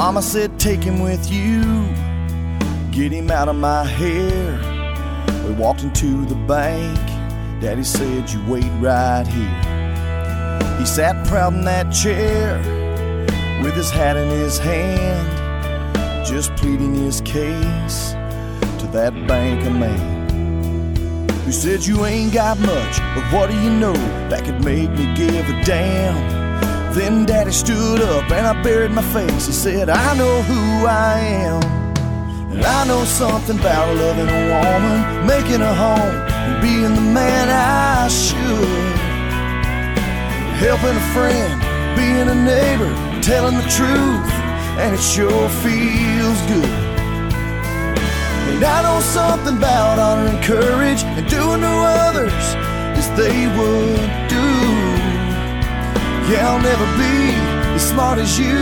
Mama said, take him with you, get him out of my hair. We walked into the bank. Daddy said, you wait right here. He sat proud in that chair with his hat in his hand, just pleading his case to that banker man who said, you ain't got much, but what do you know that could make me give a damn? Then Daddy stood up and I buried my face. He said, I know who I am, and I know something about loving a woman, making a home, and being the man I should. Helping a friend, being a neighbor, telling the truth, and it sure feels good. And I know something about honoring courage and doing to others as they would do. Yeah, I'll never be as smart as you,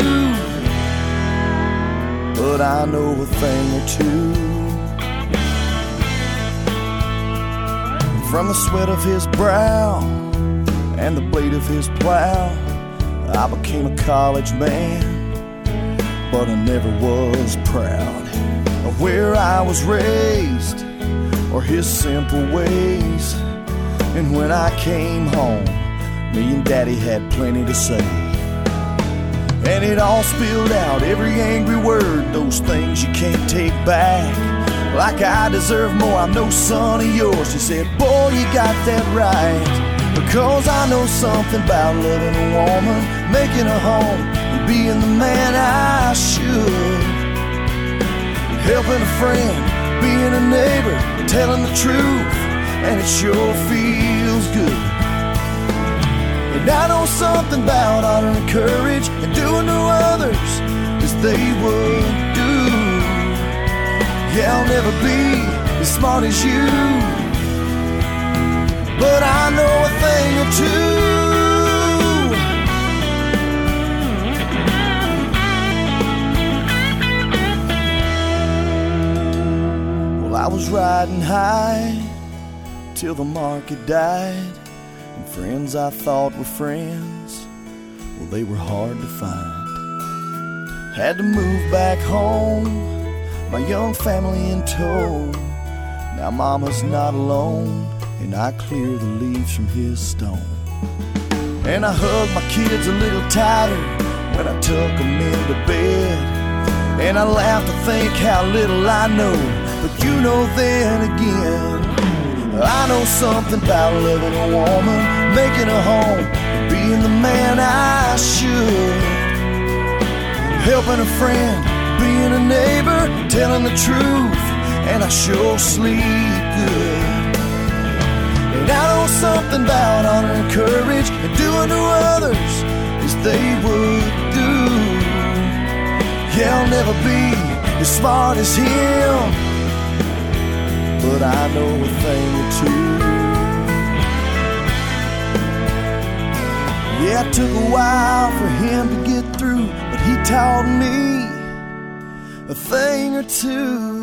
but I know a thing or two. From the sweat of his brow and the blade of his plow, I became a college man, but I never was proud of where I was raised or his simple ways. And when I came home, me and Daddy had plenty to say, and it all spilled out, every angry word, those things you can't take back. Like I deserve more, I'm no son of yours. He said, boy, you got that right, because I know something about loving a woman, making a home, and being the man I should. Helping a friend, being a neighbor, telling the truth, and it sure feels good. And I know something about honoring courage and doing to others as they would do. Yeah, I'll never be as smart as you, but I know a thing or two. Well, I was riding high till the market died, and friends I thought were friends, well, they were hard to find. Had to move back home, my young family in tow. Now Mama's not alone, and I clear the leaves from his stone. And I hug my kids a little tighter when I tuck them into bed. And I laugh to think how little I know, but you know then again, I know something about loving a woman, making a home, and being the man I should. Helping a friend, being a neighbor, telling the truth, and I sure sleep good. And I know something about honoring courage and doing to others as they would do. Yeah, I'll never be as smart as him, but I know a thing or two. Yeah, it took a while for him to get through, but he taught me a thing or two.